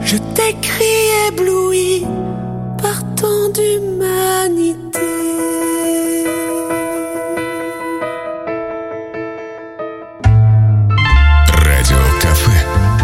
Je t'écris ébloui par tant d'humanité. Радиокафе.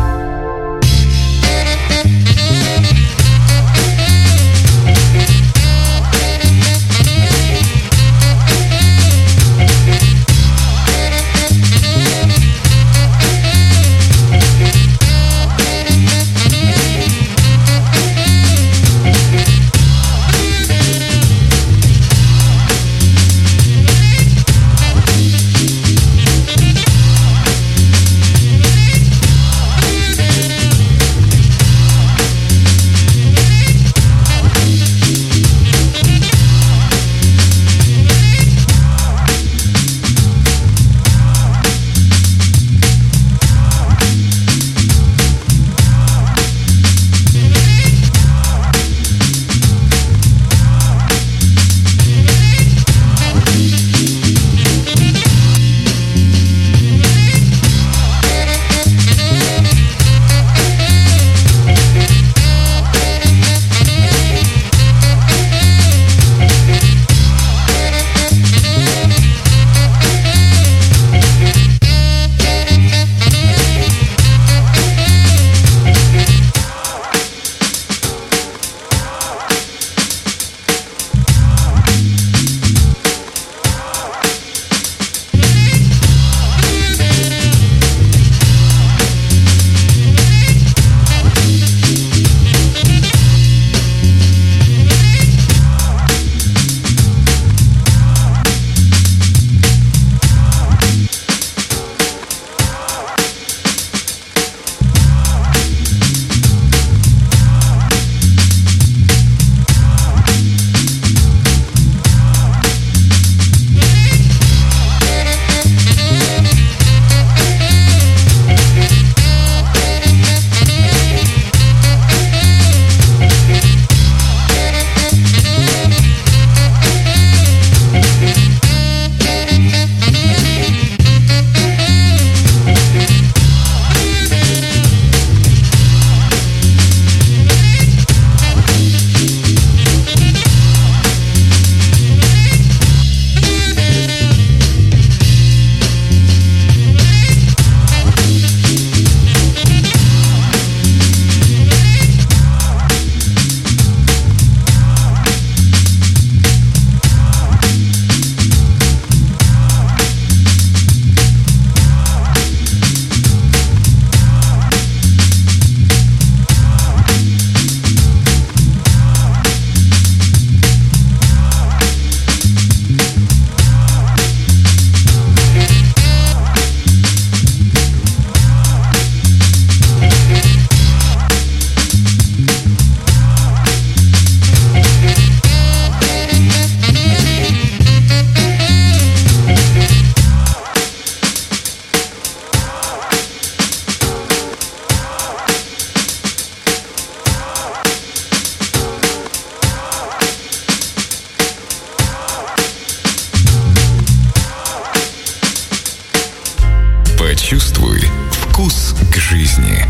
Почувствуй вкус к жизни.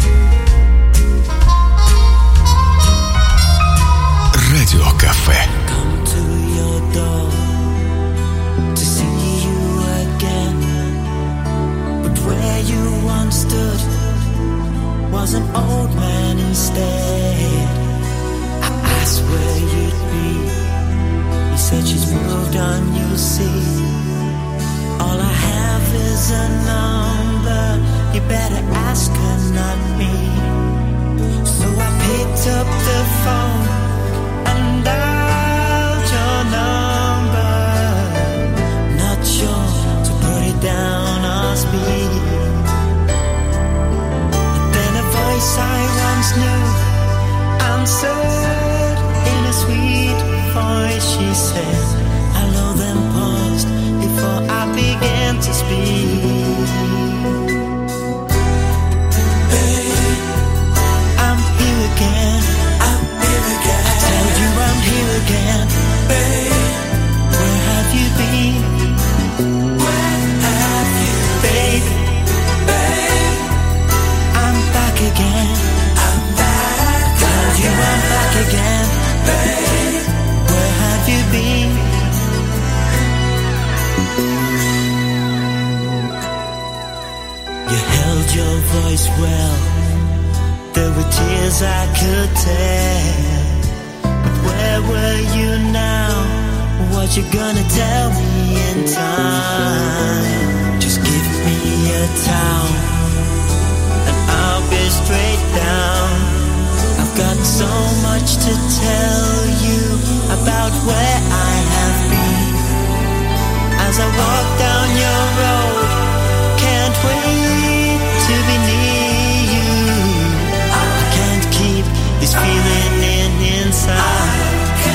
Радиокафе. Was an old man instead. I asked where you'd be. He said she's moved on, you'll see. All I have is a number. You better ask her, not me. So I picked up the phone and dialed your number. Not sure to put it down or speak. I once knew answered in a sweet voice. She said hello, then paused before I began to speak. Babe, I'm here again. I tell you I'm here again. Babe, where have you been? Where have you been? Babe, I'm back again. I'm back. There were tears I could tell. But where were you now? What you gonna tell me in time? Just give me a towel and I'll be straight down. I've got so much to tell you about where I have been. As I walk down your road, can't wait to be near you. I can't keep this feeling inside.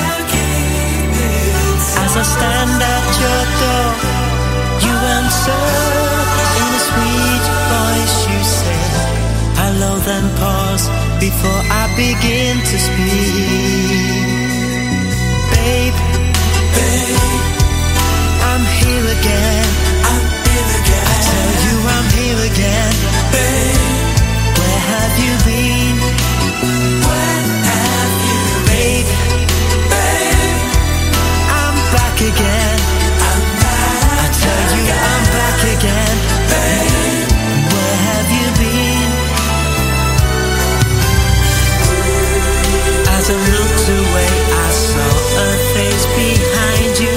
As I stand at your door, you answer in a sweet voice. You say hello, then pause before I begin to speak. Babe, babe, I'm here again. I'm here again. I tell you I'm here again. Babe, where have you been? Where have you been? Babe, I'm back again. I'm back. I tell you I'm back again. Babe, where have you been? As I looked away, I saw a face behind you.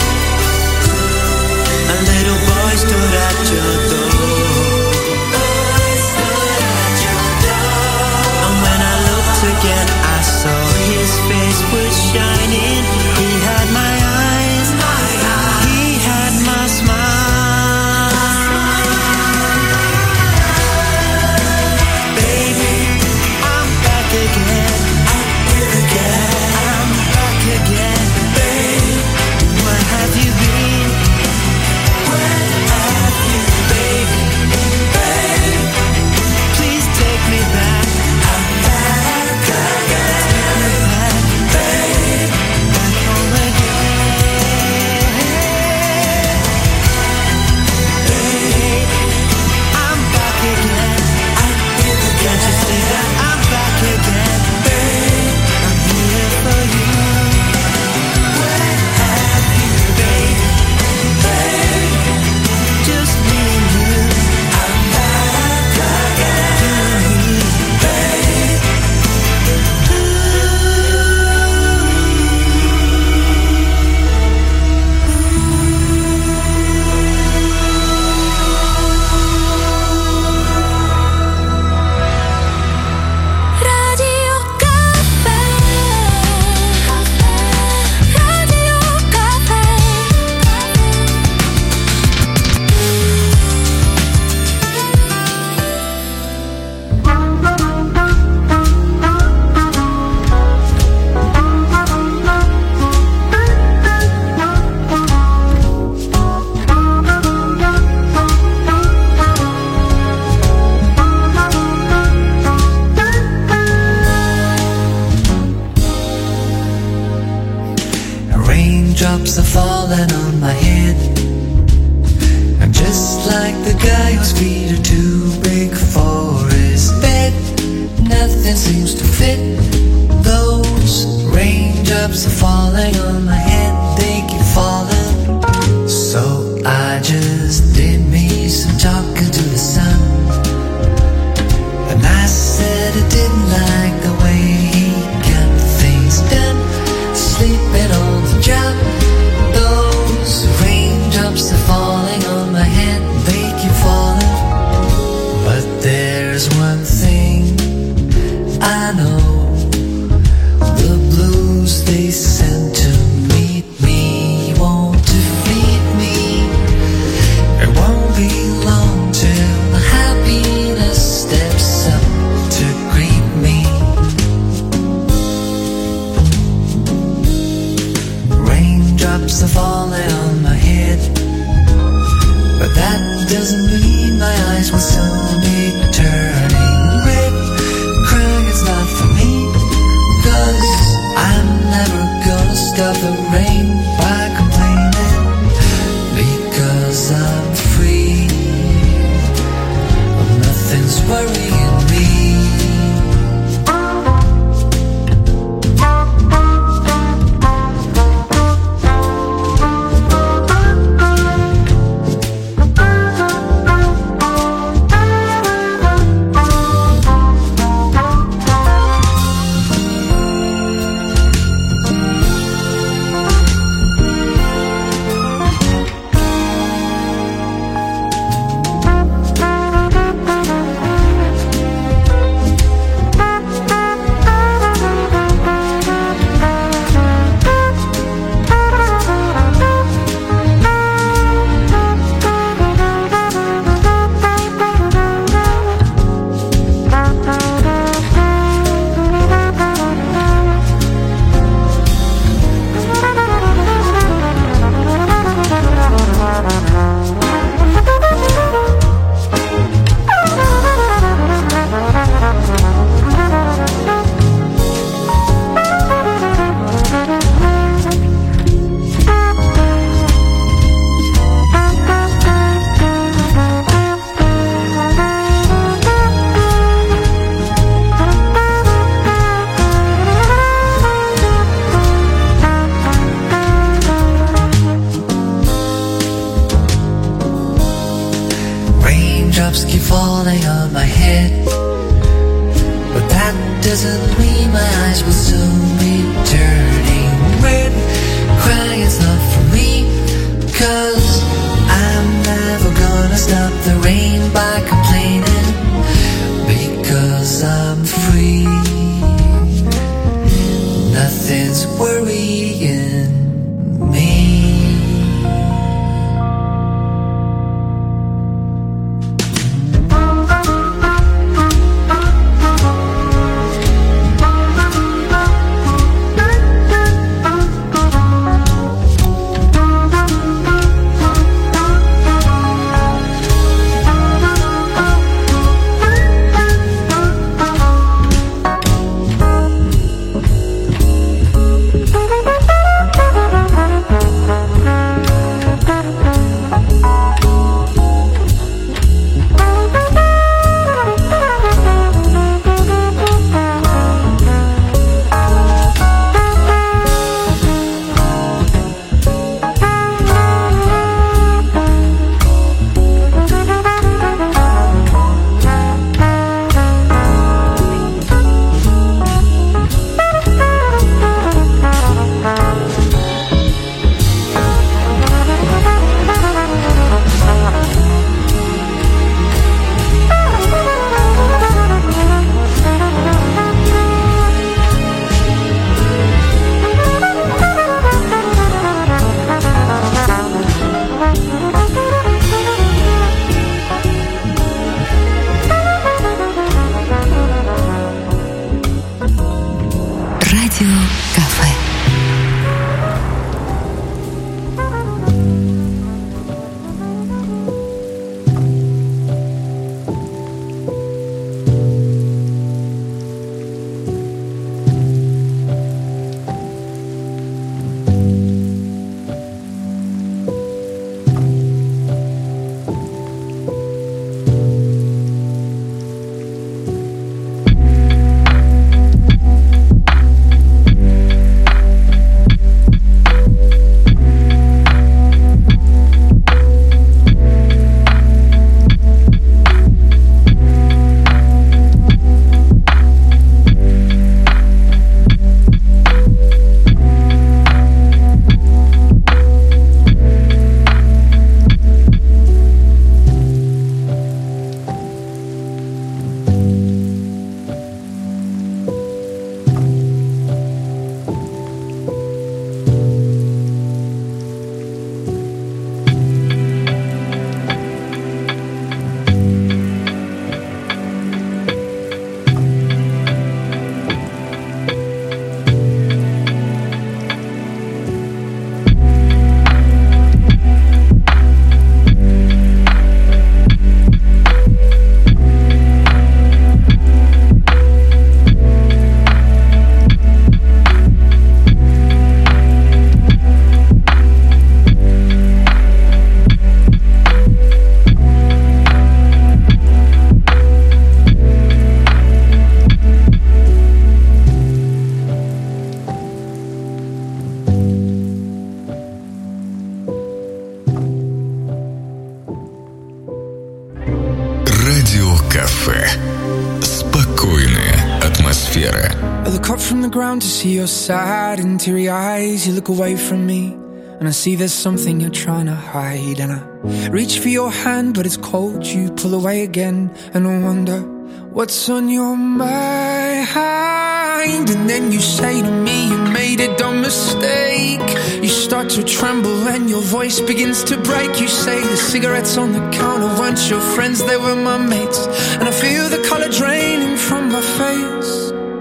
A little boy stood at your door. And when I looked again, I saw his face was shining. He had my eyes, he had my smile. Baby, I'm back again. I'm back again. Babe, where have you been? Where have you been? Babe, please take me back. I'm back again. Babe, back home again. Babe, I'm back again. Can't you see that I'm back again? Babe, I'm here for you. Where have you been? Babe, just me and you. I'm back again. Babe, Radio Caffè. Radio Caffè. Raindrops are falling on my head. I'm just like the guy whose feet are too big for his bed. Nothing seems to fit. Those raindrops are falling on my head. They keep falling. So I just did me some talking to the sun. And I said I didn't like the way he got things done. Sleeping on the job. Those raindrops are falling on my head. They keep falling. But there's one thing I know. The blues they sent to meet me won't defeat me. It won't be long till the happiness steps up to greet me. Raindrops are falling on my head, but that doesn't mean my eyes will soon be turning red. Crying is not for me. doesn't mean my eyes will soon be turning red. Crying it's not for me, 'cause I'm never gonna stop the rain by complaining, because I'm free. Nothing's worrying me. I look up from the ground to see your sad and teary eyes. You look away from me and I see there's something you're trying to hide. And I reach for your hand but it's cold. You pull away again and I wonder what's on your mind. And then you say to me you made a dumb mistake. You start to tremble and your voice begins to break. You say the cigarettes on the counter weren't your friends, they were my mates. And I feel the colour draining from my face.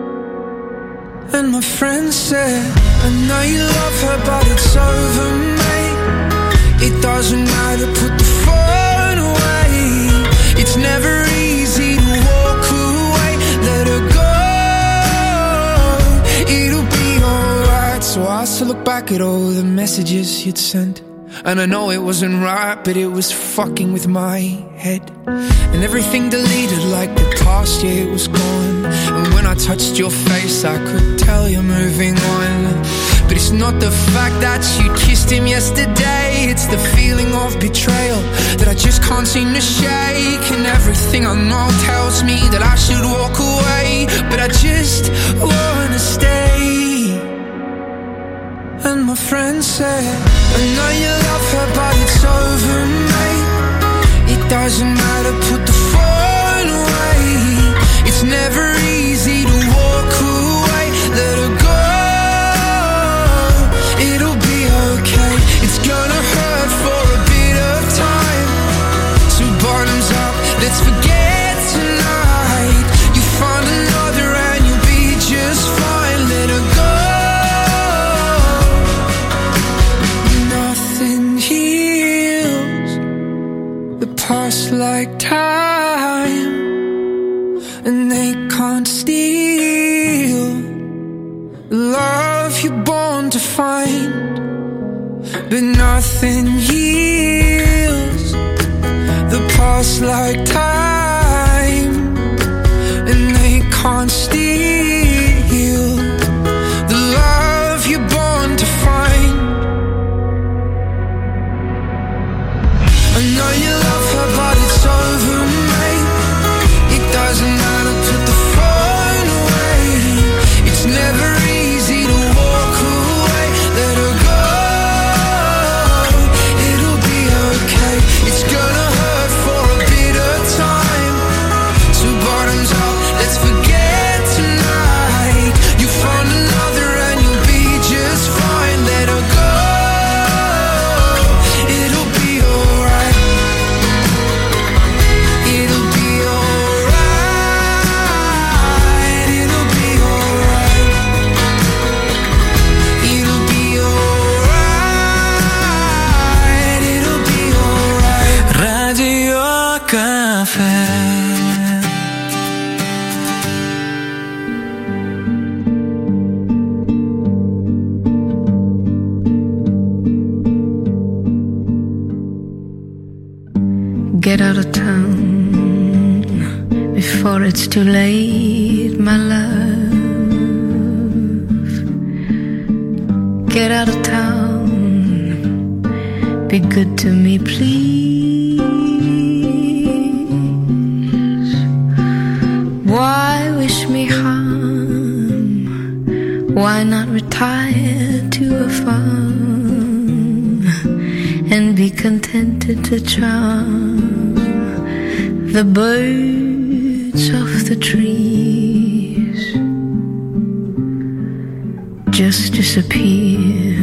And my friend said, I know you love her but it's over, mate. It doesn't matter, put the phone away. It's never easy to walk away. Let her go, it'll be alright. So I asked to look back at all the messages you'd sent. And I know it wasn't right, but it was fucking with my head. And everything deleted like the past, yeah, it was gone. And when I touched your face, I could tell you're moving on. But it's not the fact that you kissed him yesterday, it's the feeling of betrayal that I just can't seem to shake. And everything I know tells me that I should walk away, but I just wanna stay. And my friend said, I know you love her, but it's over, mate. It doesn't matter, put the phone away. It's never easy to walk away. Let her go, it'll be okay. It's gonna hurt for a bit of time. So bottoms up, let's forget tonight. You find another and you'll be just fine. Let her go. Nothing heals the past like time, and they can't steal the love you're born to find. But nothing heals the past like time, and they can't steal the love you're born to find. I know you love her, but it's over, mate. It doesn't matter, put the phone away. It's never easy to walk away. Let her go, it'll be okay. It's gonna hurt for a bit of time. So bottoms up, let's forget tonight. You find another and you'll be just fine. Let her go, it'll be alright. It'll be alright. It'll be alright. It'll be alright. It'll be alright. Radio Caffè. Get out of town before it's too late, my love. Get out of town, be good to me, please. Why wish me harm? Why not retire to a farm and be contented to charm the birds of the trees? Just disappear.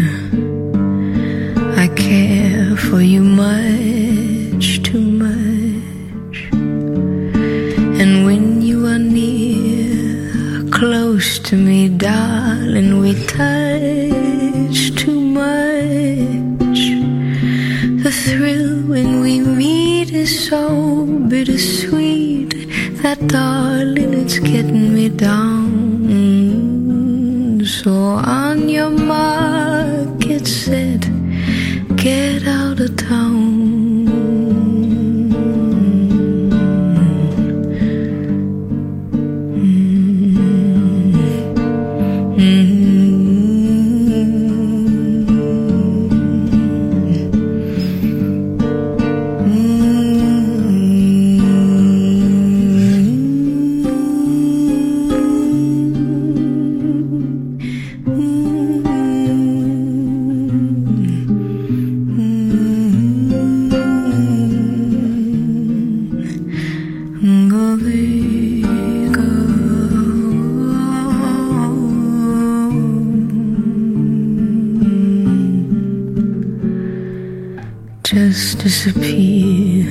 I care for you much, too much. And when you are near, close to me, darling, we touch too much. The thrill when we meet is so bittersweet that, darling, it's getting me down. So on your mark, get set, get out of town. Just disappear.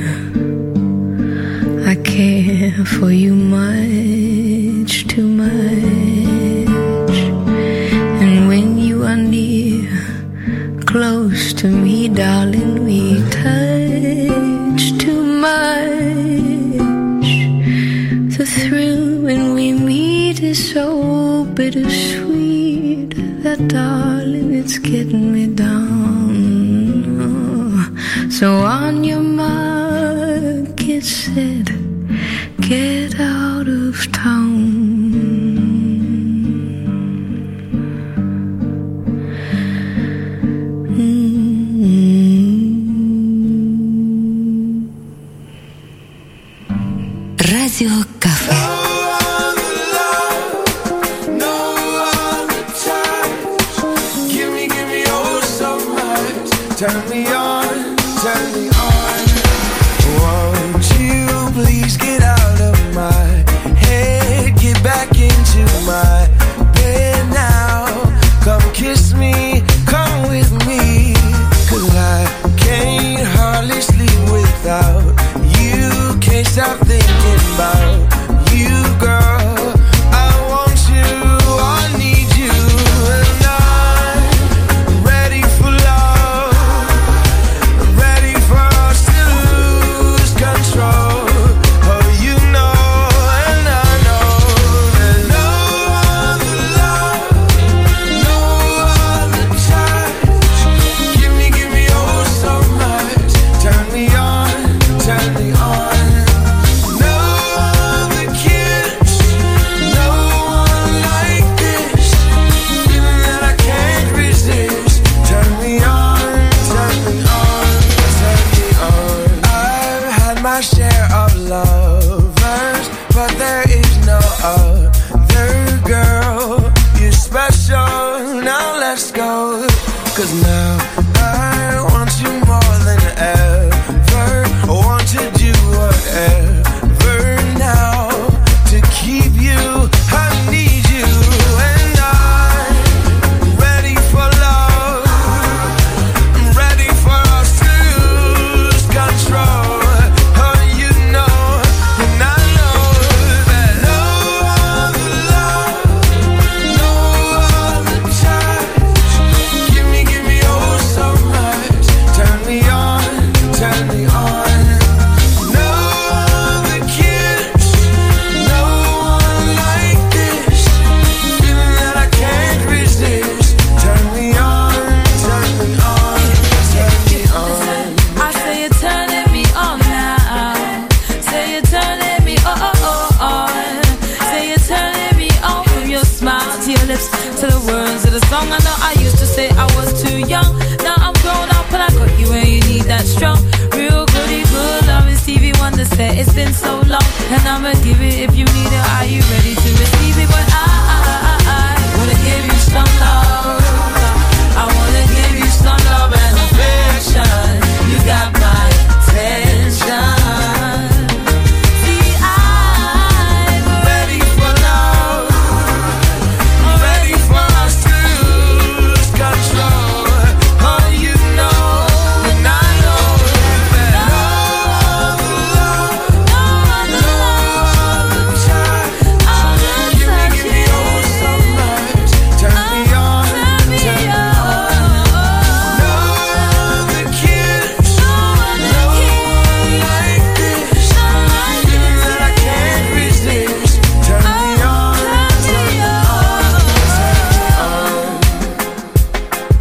I care for you much, too much. And when you are near, close to me, darling, we touch too much. The thrill when we meet is so bittersweet that, darling, it's getting me down. So on your mark, get set, get out of town. turn me on, turn me on. Won't you please get out of my head, get back into my bed now. Come kiss me, come with me, 'cause I can't hardly sleep without you. Can't stop thinking about you, girl. I want you, I need you, and I'm ready for love. I'm ready for us to lose control. Oh, you know, and I know there's no other love, no other touch. Give me oh so much. Turn me on, turn me on. No other kiss, no one like this. Feeling that I can't resist. Turn me on, turn me on, turn me on. I've had my share of lovers, but there is no other girl. You're special, now let's go. 'Cause now I want you more than ever. I want to do whatever now to keep you. I need you, and I'm ready for love. I'm ready for us to lose control. Oh, you know, and I know that no other love, no other touch. Give me oh so much. Turn me on, turn me on. No other kiss, no one like this. Feeling that I can't resist. Turn me on, turn me on, turn me on. I say you're turning me on now. Say you're turning me on. Say you're turning me on from your smile to your lips to the words of the song. I know I used to say I was too young. Now I'm grown up and I got you and you need that strong, real goody good love. And Stevie Wonder said it's been so long, and I'ma give it if you need it. Are you ready to receive it? But I wanna give you some love. I wanna give you some love and affection. You got my attention. See, I'm Ready for love. I'm ready for us to lose control. Oh, you know, and I know that no other love, no other love. touch. Give me oh so much. Turn me on, Turn me turn me on. No other kiss, No other no kiss. one like this. No like Feeling that I can't resist. Turn me on, turn me on, turn me on.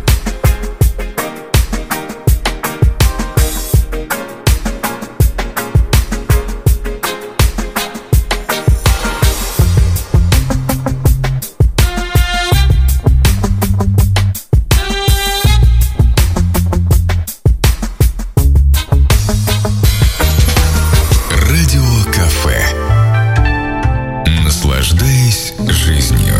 Радиокафе. Наслаждаясь жизнью.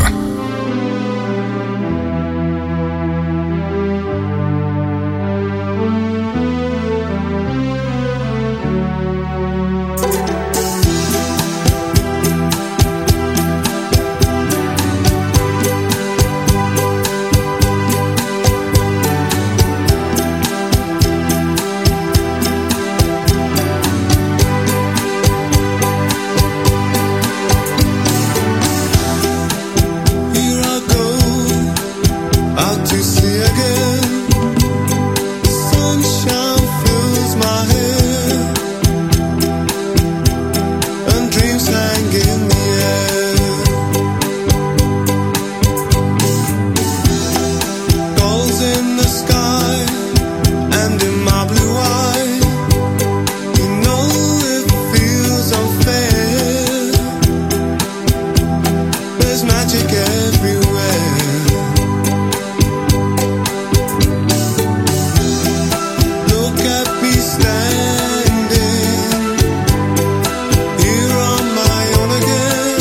Here I go, out to sea again. The sunshine fills my head, and dreams hang in the air. Gulls in the sky, and in my blue eye, you know it feels unfair. There's magic everywhere. Look at me standing here on my own again.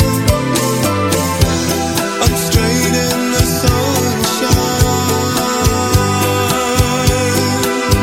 I'm straight in the sunshine.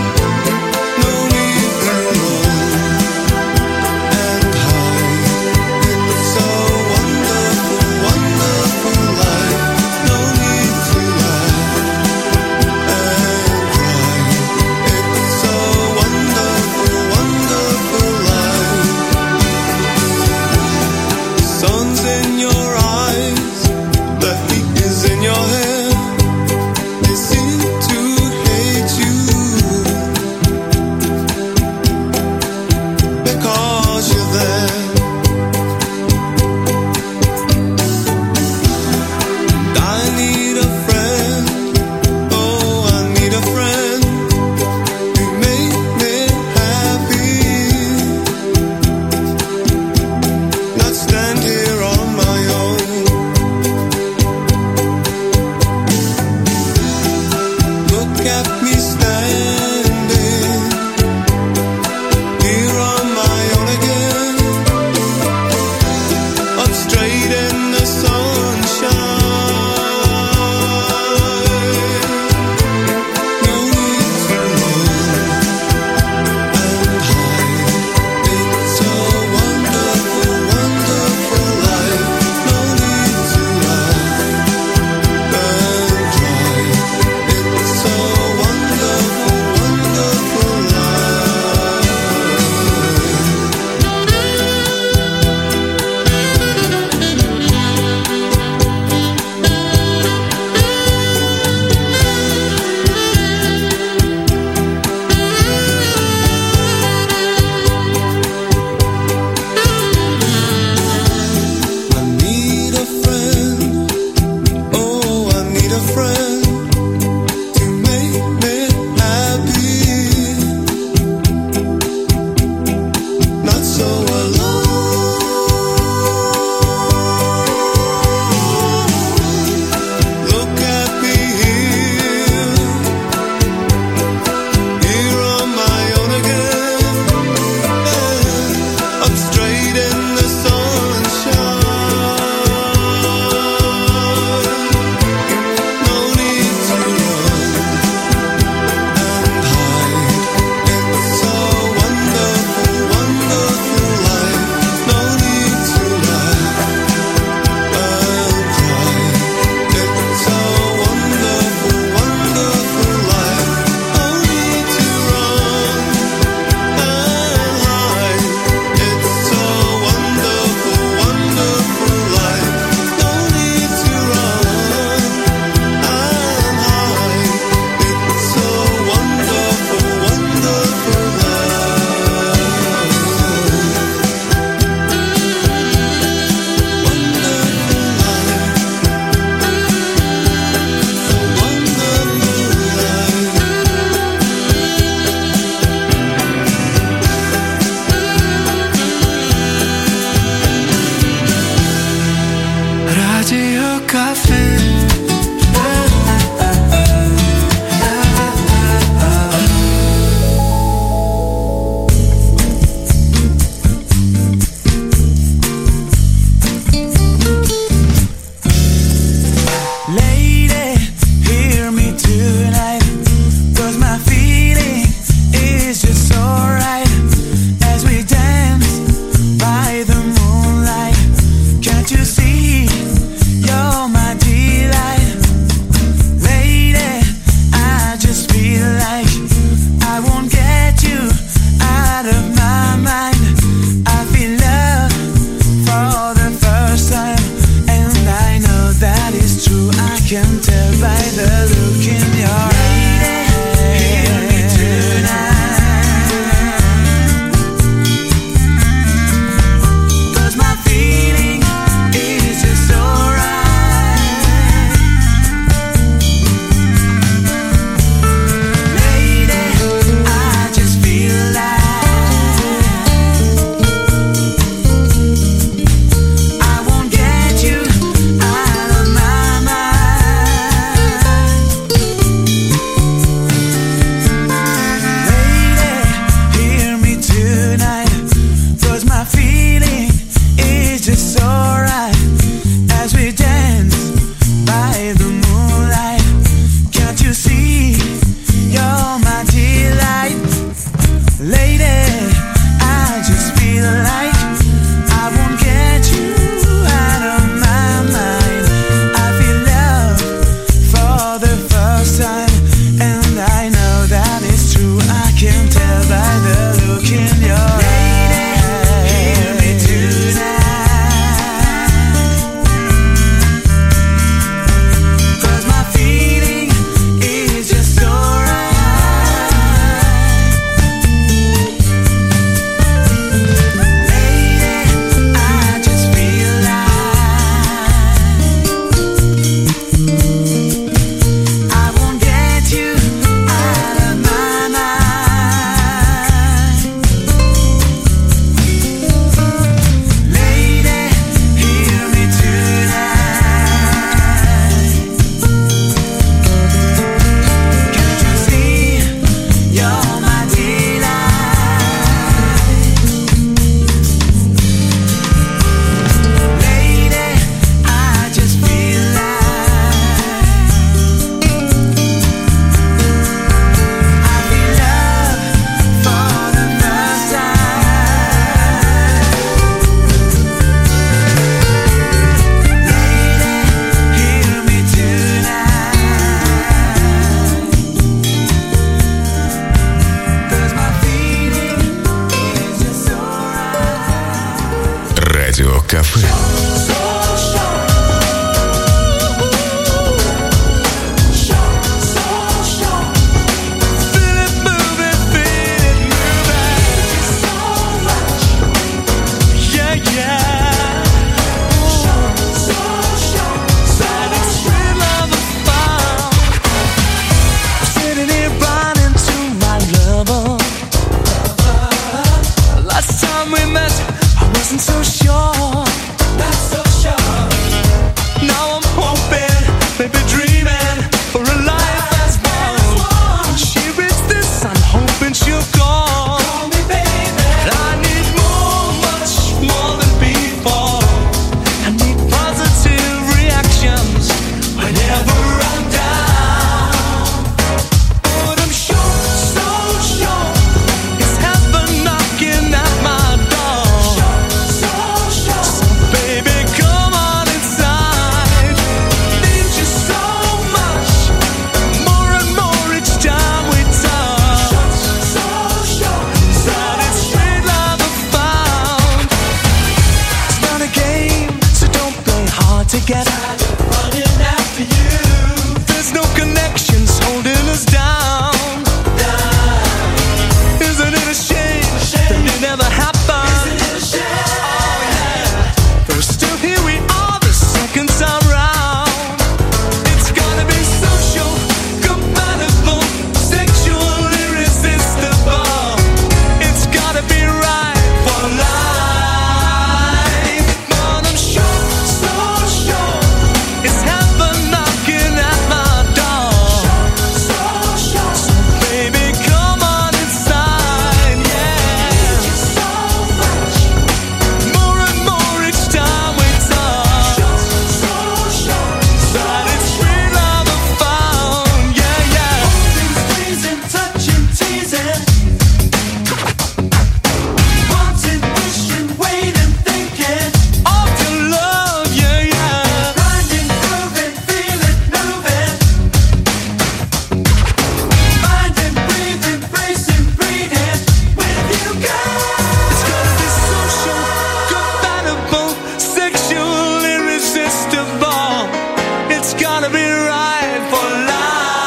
gonna be right for life.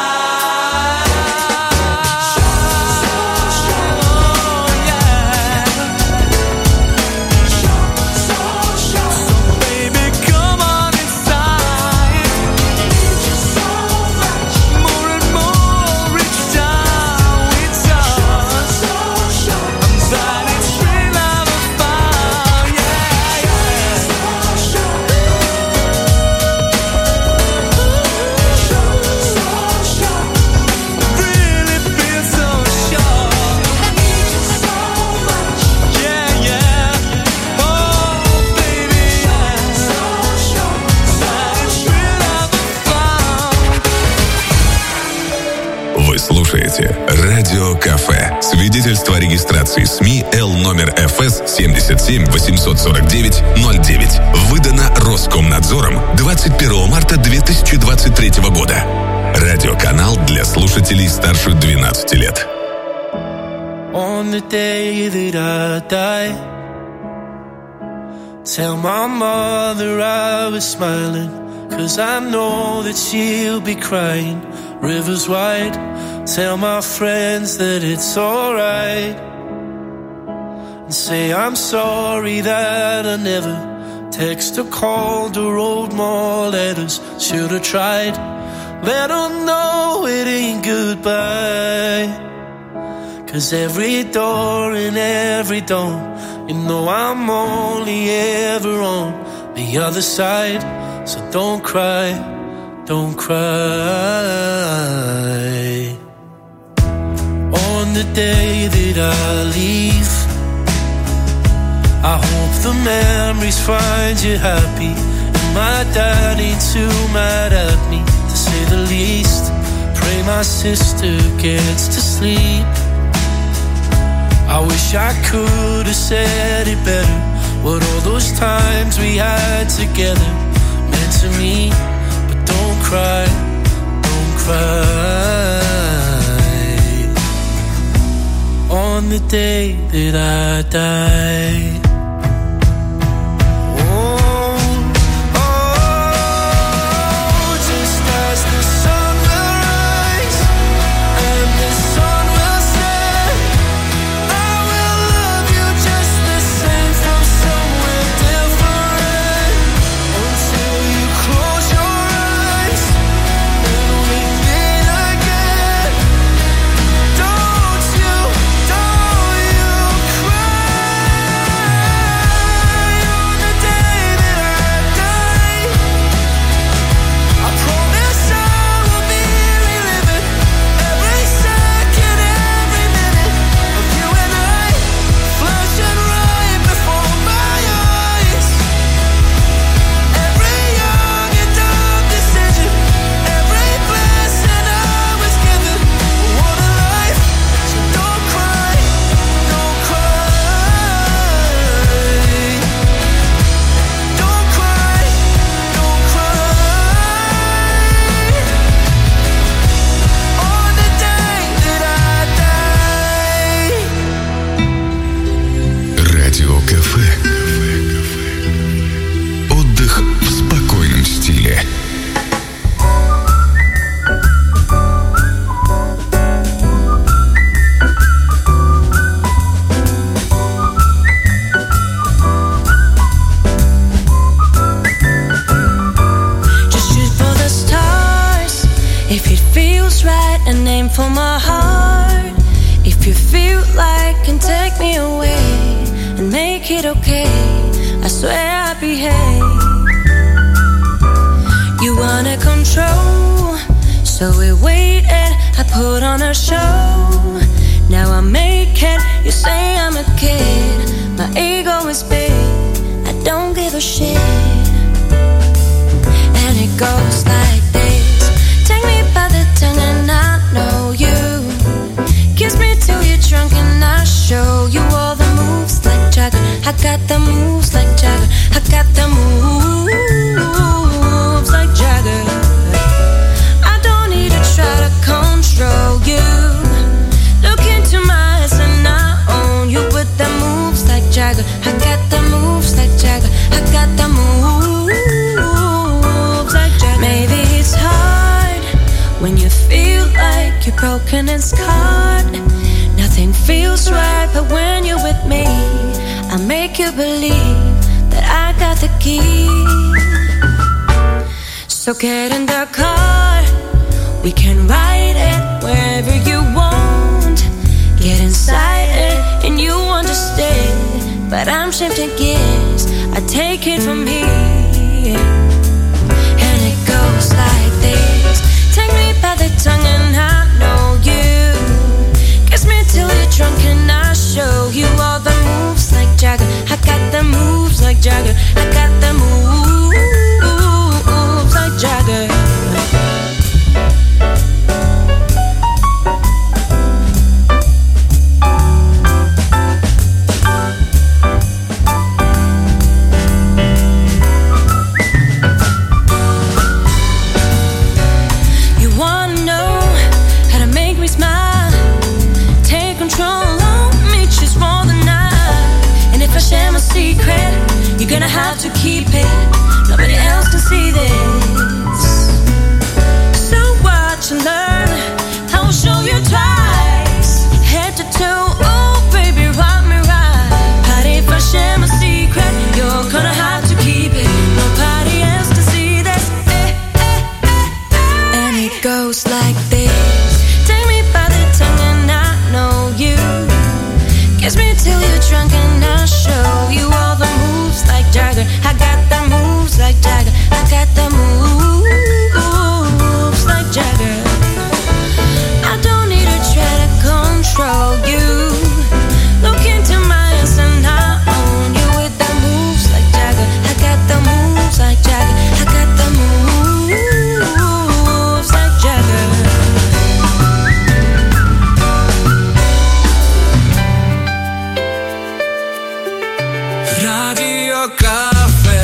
Слушаете Радио Кафе. Свидетельство о регистрации СМИ Л номер ФС 77 849 09. Выдано Роскомнадзором 21 марта 2023 года. Радиоканал для слушателей старше 12 лет. On the day that I die, tell my mother I was smiling, 'cause I know that she'll be crying. Rivers wide, tell my friends that it's alright, and say I'm sorry that I never text or called or wrote more letters. Should've tried. Let them know it ain't goodbye, 'cause every door and every dawn, you know I'm only ever on the other side. So don't cry, don't cry. On the day that I leave, I hope the memories find you happy, and my dad ain't too mad at me, to say the least. Pray my sister gets to sleep. I wish I could have said it better, what all those times we had together meant to me. But don't cry, don't cry. On the day that I die, for my heart. If you feel like can take me away and make it okay, I swear I'll behave. You wanna control, so we waited, I put on a show. Now I make it, you say I'm a kid. My ego is big, I don't give a shit. And it goes like this. Take me by the tongue and I know you. Kiss me till you're drunk and I show you all the moves like Jagger. I got the moves like Jagger. I got the moves like Jagger. I don't need to try to control you. Look into my eyes and I own you with the moves like Jagger. I got the moves like Jagger. I got the moves. When you feel like you're broken and scarred, nothing feels right, but when you're with me, I make you believe that I got the key. So get in the car, we can ride it wherever you want. Get inside it and you understand, but I'm shifting gears, I take it from here. And it goes like this. Take me by the tongue and I know you. Kiss me till you're drunk and I show you all the moves like Jagger. I got the moves like Jagger. I got the moves like Jagger. You're gonna have to keep it. Nobody else can see this. So watch and learn. I will show you twice, head to toe. Oh baby, rock me right. But if I share my secret, you're gonna have to keep it. Nobody else can see this. And it goes like this. Take me by the tongue and I know you. Kiss me till you're drunk and I'll show you all the moves like Jagger. I got the moves like Jagger. I got the moves like Jagger. I don't need to try to control you. Look into my eyes and I own you with the moves like Jagger. I got the moves like Jagger. I got the moves like Jagger. Radio Caffè.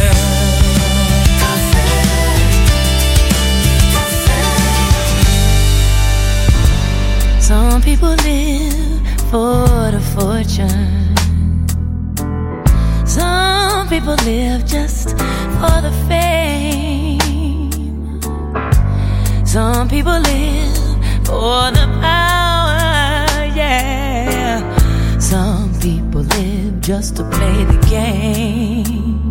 Some people live for the fortune. Some people live just for the fame. Some people live for the power, yeah. Some people live just to play the game.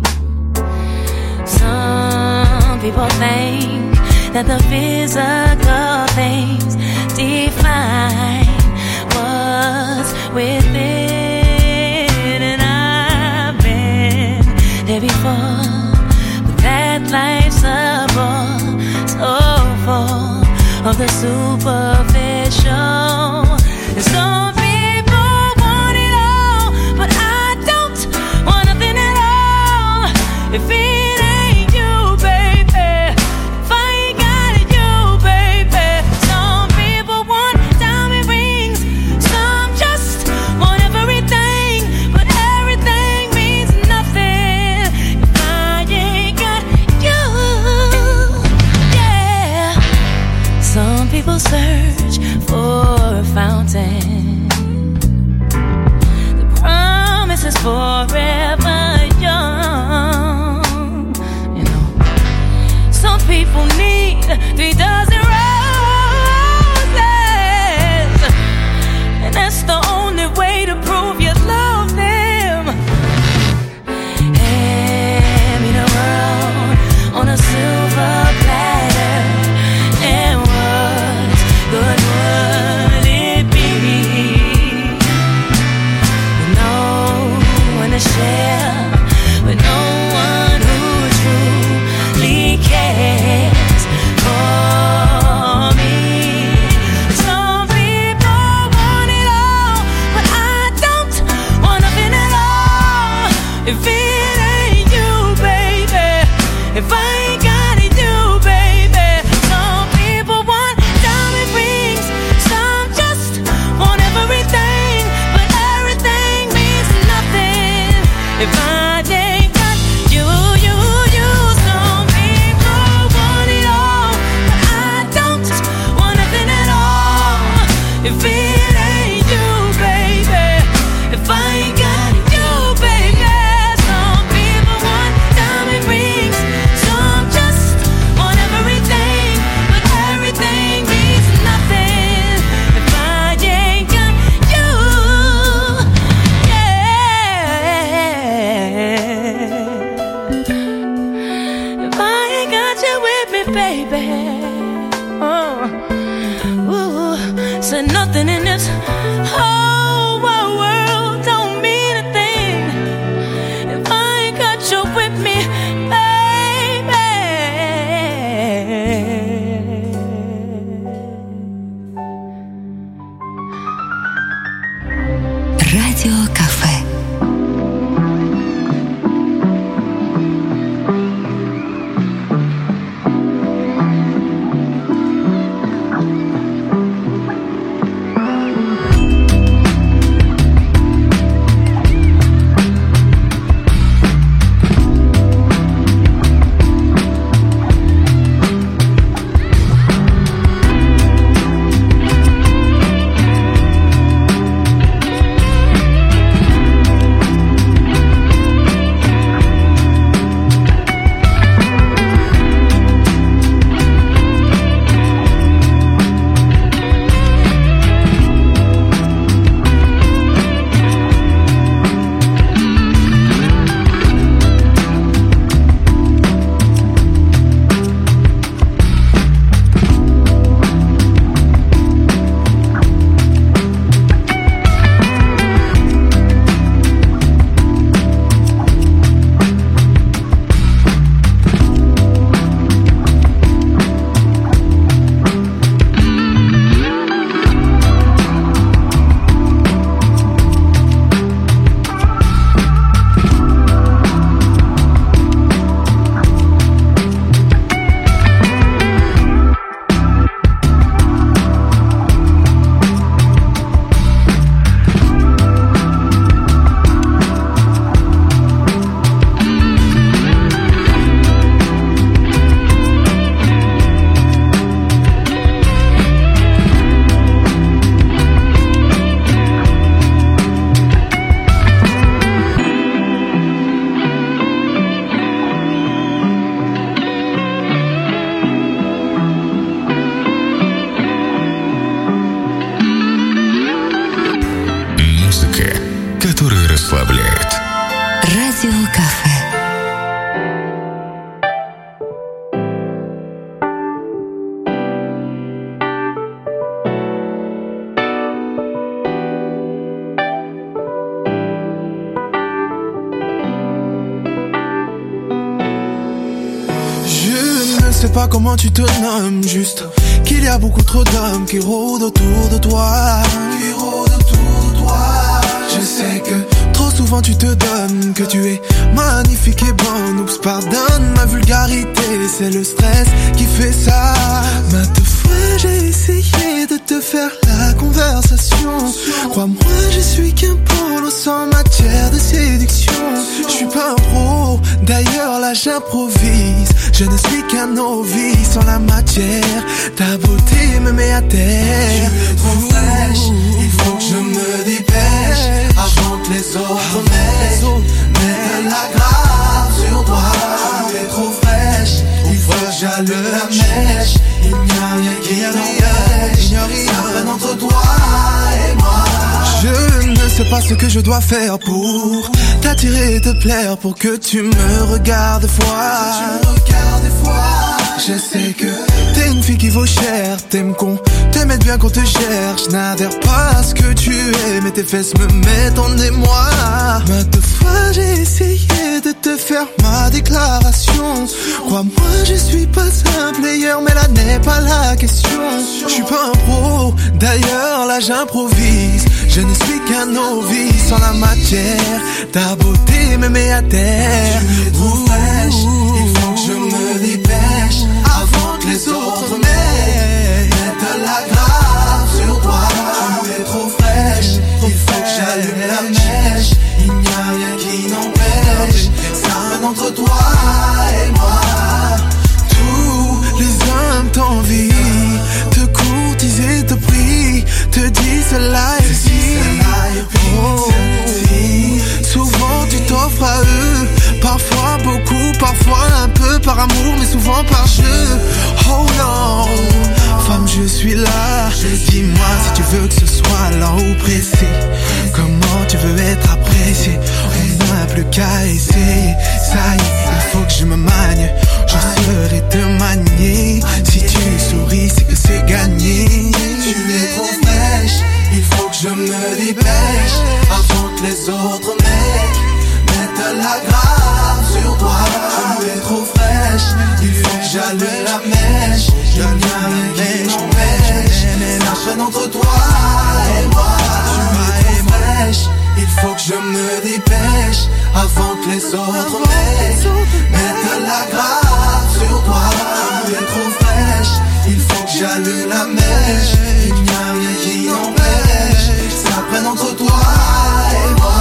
Some people think that the physical things define what's within. And I've been there before, but that life's a bore, so full of the superficial. And some people want it all, but I don't want nothing at all. If it ain't you, baby, if I ain't got it, you, baby. Some people want diamond rings, some just want everything, but everything means nothing if I ain't got you, yeah. Some people search for a fountain. The promise is forever young. You know, some people need 3 dozen roses, and that's the only way to prove you love them. Hand me the world on a silver platter, and what good would it be Said nothing in this whole wide world don't mean a thing if I ain't got you with me, baby. Radio Caffè. Radio Caffè. Je ne sais pas comment tu te nommes, juste qu'il y a beaucoup trop d'hommes qui rôdent autour de toi. Je sais que trop souvent tu te donnes, que tu es magnifique et bonne. Oups, pardonne ma vulgarité, c'est le stress qui fait ça. Maintes fois j'ai essayé de te faire la conversation. Crois-moi, je suis qu'un polo sans matière de séduction. Je suis pas un pro, d'ailleurs là j'improvise. Je ne suis qu'un novice en la matière. Ta beauté me met à terre. Tu es trop fraîche, il faut que je me dépêche avant que les autres mettent la grave sur toi. Tu es trop fraîche, il faut que j'allume la mèche. Il n'y a rien qui n'empêche, ça traîne entre toi et moi. Je ne sais pas ce que je dois faire pour t'attirer et te plaire, pour que tu me regardes fois. Je sais que t'es une fille qui vaut cher, t'aimes qu'on te mette bien qu'on te cherche. N'adhère pas à ce que tu es, mais tes fesses me mettent en émoi. Maintes fois j'ai essayé de te faire ma déclaration. Crois-moi, je suis pas un player, mais là n'est pas la question. Je suis pas un pro, d'ailleurs là j'improvise. Je ne suis qu'un novice en la matière. Ta beauté me met à terre. Tu es trop fraîche, il faut que je me dépêche avant que les autres mettent la grave sur toi. Tu es trop fraîche, il faut que j'allume la mèche. Il n'y a rien qui n'empêche, ça traîne entre toi et moi. Tous les hommes t'envient, te courtisent et te prient, te disent cela et si. Oh, souvent tu t'offres à eux, parfois beaucoup, parfois un peu par amour, mais souvent par jeu. Oh non, femme je suis là, dis-moi si tu veux que ce soit lent ou pressé. Comment tu veux être apprécié? On n'a plus qu'à essayer. Ça y est, il faut que je me magne. Je saurai te manier. Si tu souris, c'est que c'est gagné. Tu es trop fraîche, Entre toi et moi, tu es trop fraîche. Il faut que je me dépêche avant que les autres mettent de la grâce sur toi. Tu es trop fraîche. Il faut que j'allume la mèche. Il n'y a rien qui empêche. Ça prenne entre toi et moi.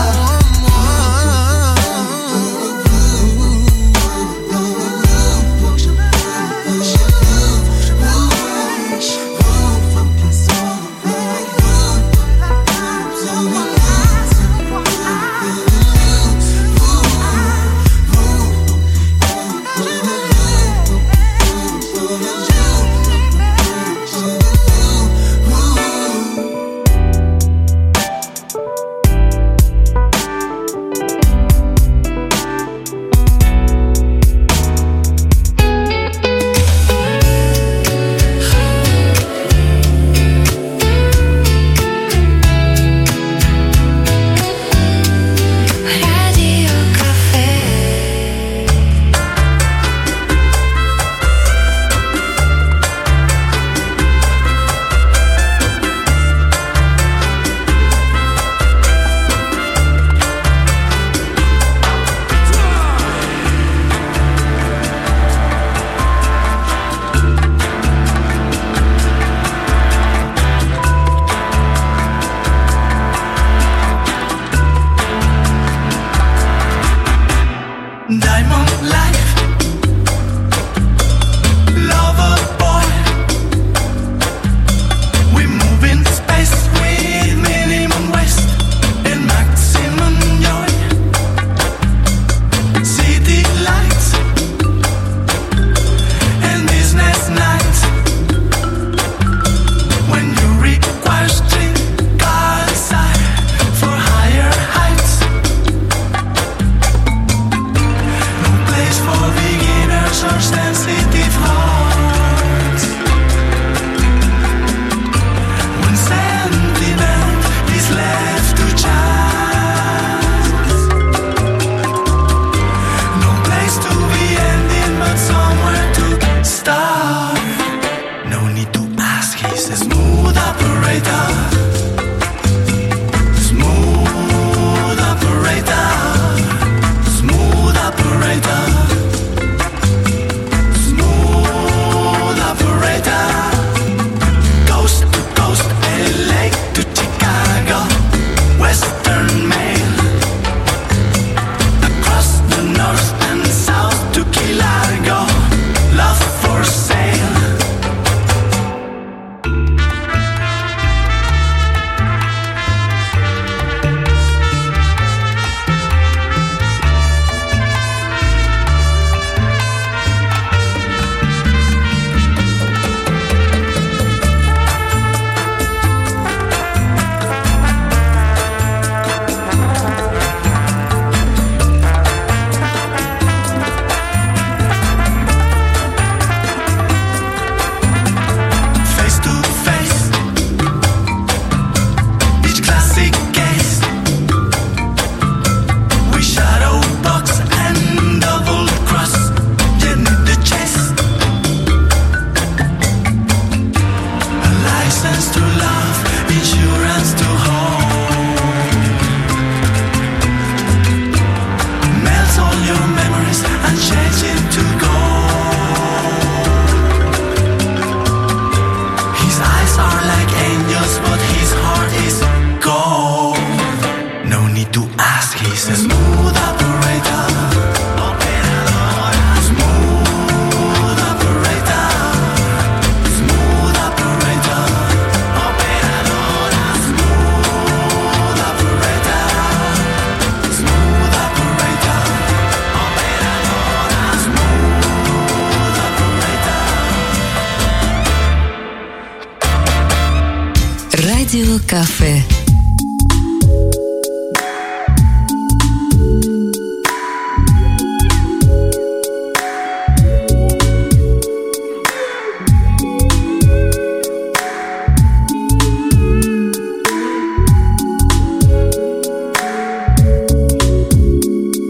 Radio Caffè.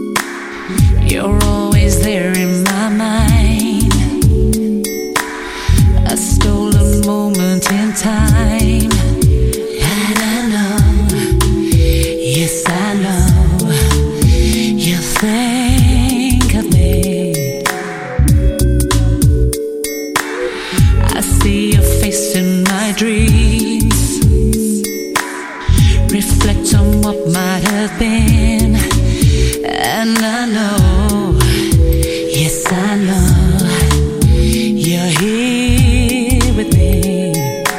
You're always there in my mind. see your face in my dreams. Reflect on what might have been. And I know, yes I know, you're here with me.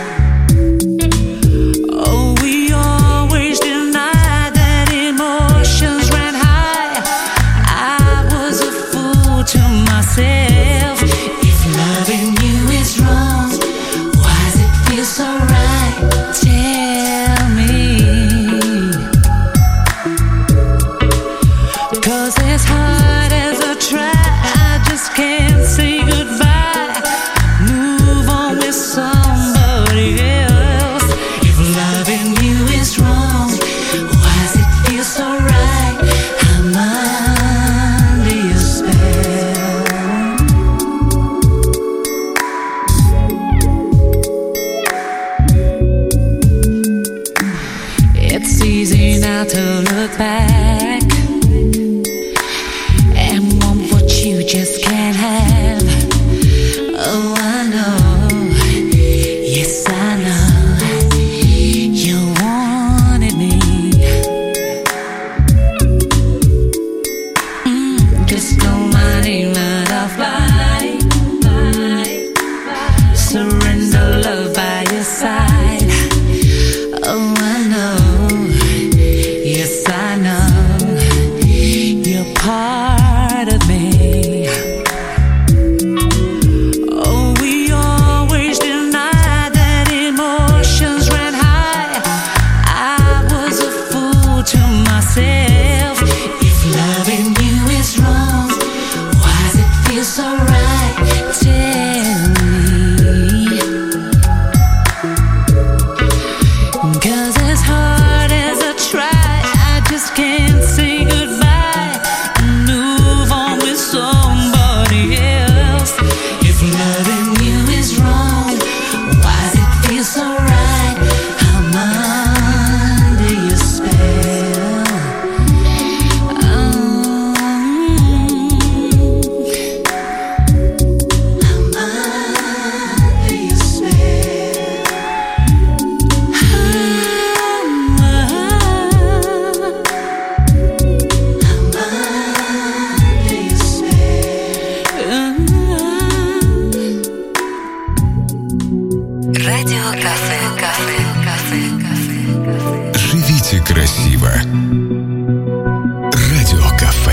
Oh, we always denied that emotions ran high. I was a fool to myself. If loving you is wrong, why does it feel so right? Tell me. 'Cause as hard as I try, I just can't say goodbye. Move on with somebody else. If loving you is wrong, why does it feel so right? I'm under your spell. It's easy now to look back and want what you just can't have. Oh, I know, yes I know, you wanted me. Just know my name and I'll fly. Surrender love by your side. Oh, I know, yes I know, you're part of me. Oh, we always denied that emotions ran high. I was a fool to myself. If loving you is wrong, why does it feel so right? Tell me. 'Cause as hard as I try, I just can't say goodbye and move on with somebody else. If loving you is wrong, why does it feel so right? I'm under your spell. I'm under your spell. Радио Кафе. Живите красиво. Радио Кафе.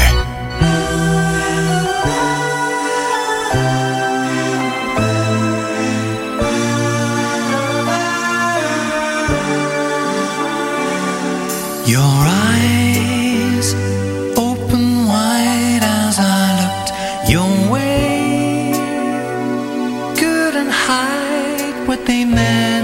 Your eyes open wide as I looked your way. Couldn't hide what they meant.